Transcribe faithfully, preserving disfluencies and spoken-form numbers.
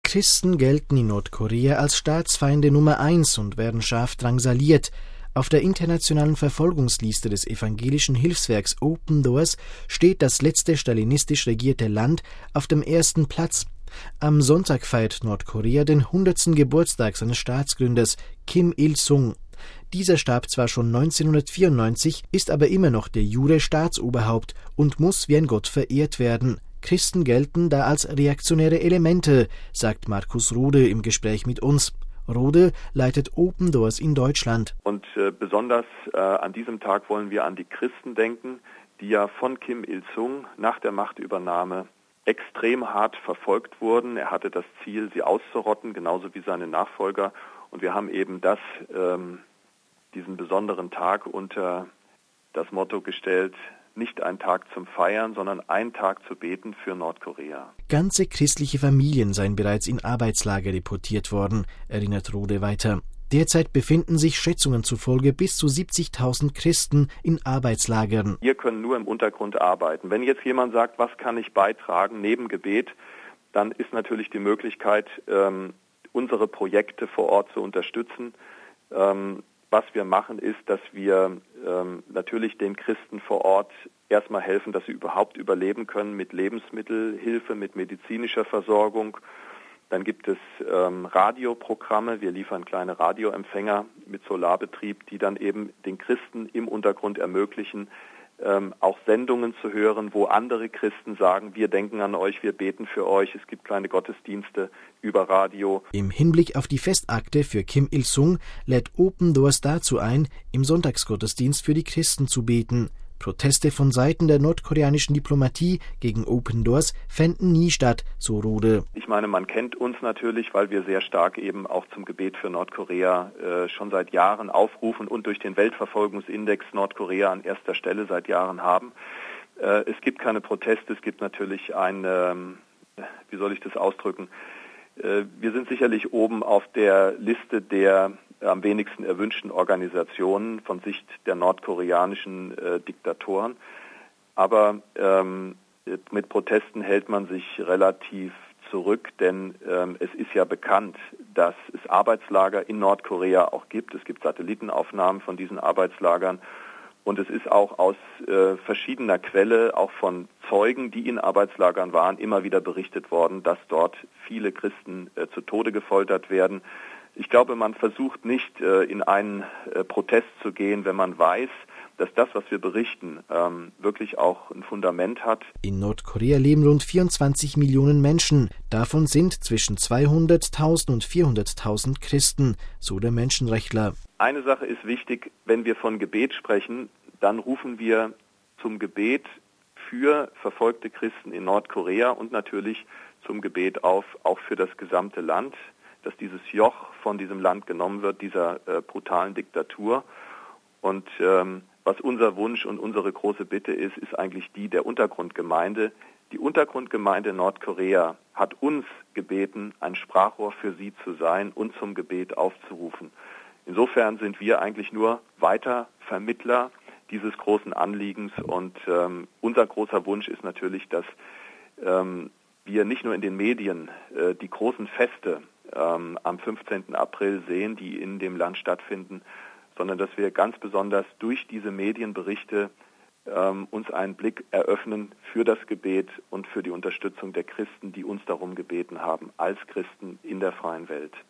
Christen gelten in Nordkorea als Staatsfeinde Nummer eins und werden scharf drangsaliert. Auf der internationalen Verfolgungsliste des evangelischen Hilfswerks Open Doors steht das letzte stalinistisch regierte Land auf dem ersten Platz. Am Sonntag feiert Nordkorea den hundertsten Geburtstag seines Staatsgründers Kim Il-sung. Dieser starb zwar schon neunzehnhundertvierundneunzig, ist aber immer noch de jure Staatsoberhaupt und muss wie ein Gott verehrt werden. Christen gelten da als reaktionäre Elemente, sagt Markus Rode im Gespräch mit uns. Rode leitet Open Doors in Deutschland. Und äh, besonders äh, an diesem Tag wollen wir an die Christen denken, die ja von Kim Il-sung nach der Machtübernahme extrem hart verfolgt wurden. Er hatte das Ziel, sie auszurotten, genauso wie seine Nachfolger. Und wir haben eben das, ähm, diesen besonderen Tag unter das Motto gestellt, nicht ein Tag zum Feiern, sondern ein Tag zu beten für Nordkorea. Ganze christliche Familien seien bereits in Arbeitslager deportiert worden, erinnert Rode weiter. Derzeit befinden sich Schätzungen zufolge bis zu siebzigtausend Christen in Arbeitslagern. Wir können nur im Untergrund arbeiten. Wenn jetzt jemand sagt, was kann ich beitragen neben Gebet, dann ist natürlich die Möglichkeit, ähm, unsere Projekte vor Ort zu unterstützen. Ähm, Was wir machen, ist, dass wir ähm, natürlich den Christen vor Ort erstmal helfen, dass sie überhaupt überleben können mit Lebensmittelhilfe, mit medizinischer Versorgung. Dann gibt es ähm, Radioprogramme. Wir liefern kleine Radioempfänger mit Solarbetrieb, die dann eben den Christen im Untergrund ermöglichen, Ähm, auch Sendungen zu hören, wo andere Christen sagen, wir denken an euch, wir beten für euch. Es gibt kleine Gottesdienste über Radio. Im Hinblick auf die Festakte für Kim Il-sung lädt Open Doors dazu ein, im Sonntagsgottesdienst für die Christen zu beten. Proteste von Seiten der nordkoreanischen Diplomatie gegen Open Doors fänden nie statt, so Rode. Ich meine, man kennt uns natürlich, weil wir sehr stark eben auch zum Gebet für Nordkorea äh, schon seit Jahren aufrufen und durch den Weltverfolgungsindex Nordkorea an erster Stelle seit Jahren haben. Äh, es gibt keine Proteste, es gibt natürlich ein, äh, wie soll ich das ausdrücken, äh, wir sind sicherlich oben auf der Liste der am wenigsten erwünschten Organisationen von Sicht der nordkoreanischen äh, Diktatoren. Aber ähm, mit Protesten hält man sich relativ zurück, denn ähm, es ist ja bekannt, dass es Arbeitslager in Nordkorea auch gibt. Es gibt Satellitenaufnahmen von diesen Arbeitslagern und es ist auch aus äh, verschiedener Quelle, auch von Zeugen, die in Arbeitslagern waren, immer wieder berichtet worden, dass dort viele Christen äh, zu Tode gefoltert werden. Ich glaube, man versucht nicht, äh, in einen äh, Protest zu gehen, wenn man weiß, dass das, was wir berichten, ähm, wirklich auch ein Fundament hat. In Nordkorea leben rund vierundzwanzig Millionen Menschen. Davon sind zwischen zweihunderttausend und vierhunderttausend Christen, so der Menschenrechtler. Eine Sache ist wichtig, wenn wir von Gebet sprechen, dann rufen wir zum Gebet für verfolgte Christen in Nordkorea und natürlich zum Gebet auf, auch für das gesamte Land, dass dieses Joch von diesem Land genommen wird, dieser äh, brutalen Diktatur. Und ähm, was unser Wunsch und unsere große Bitte ist, ist eigentlich die der Untergrundgemeinde. Die Untergrundgemeinde Nordkorea hat uns gebeten, ein Sprachrohr für sie zu sein und zum Gebet aufzurufen. Insofern sind wir eigentlich nur Weitervermittler dieses großen Anliegens und ähm, unser großer Wunsch ist natürlich, dass ähm, wir nicht nur in den Medien äh, die großen Feste ähm, am fünfzehnten April sehen, die in dem Land stattfinden, sondern dass wir ganz besonders durch diese Medienberichte ähm, uns einen Blick eröffnen für das Gebet und für die Unterstützung der Christen, die uns darum gebeten haben, als Christen in der freien Welt.